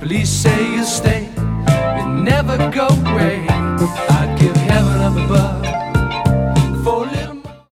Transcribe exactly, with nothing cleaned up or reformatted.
Please say you'll stay and never go away.